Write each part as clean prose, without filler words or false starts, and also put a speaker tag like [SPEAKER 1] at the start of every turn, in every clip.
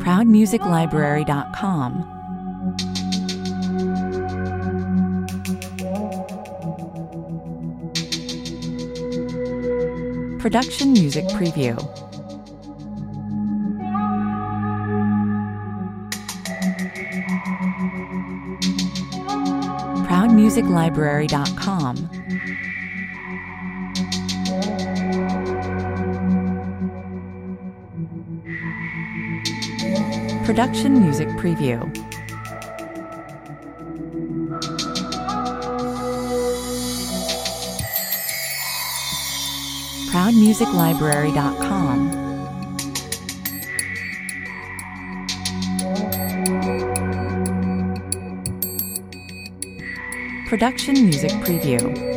[SPEAKER 1] ProudMusicLibrary.com. Production Music Preview. ProudMusicLibrary.com. Production Music Preview. ProudMusicLibrary.com. Production Music Preview.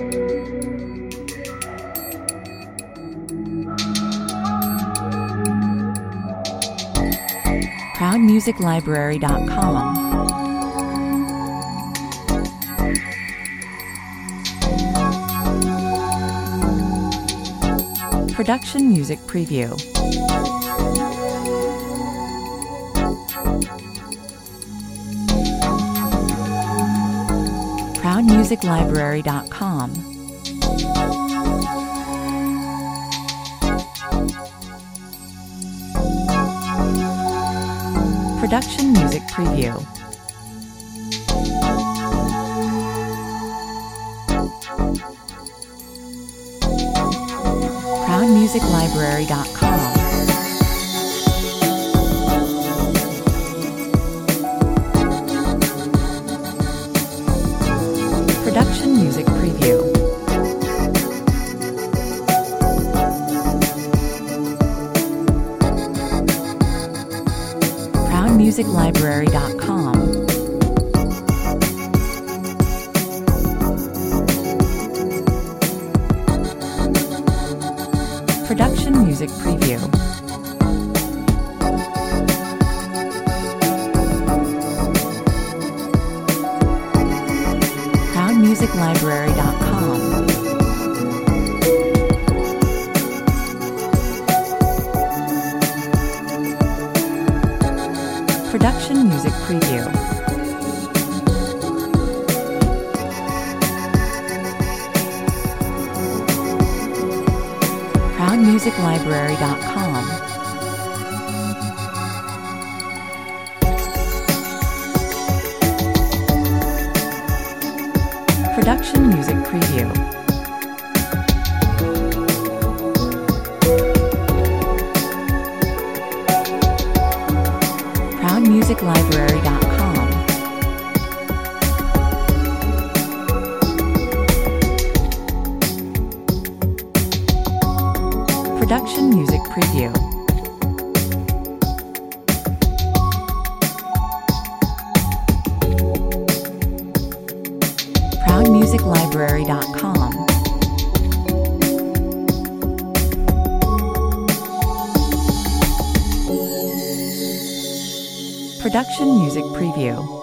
[SPEAKER 1] ProudMusicLibrary.com. Production Music Preview. ProudMusicLibrary.com. Production Music Preview. ProudMusicLibrary.com. Production Music Preview. ProudMusicLibrary.com. Production Music Preview. ProudMusicLibrary.com. Production Music Preview. ProudMusicLibrary.com. Production Music Preview. ProudMusicLibrary.com. Production Music Preview. ProudMusicLibrary.com. Production Music Preview.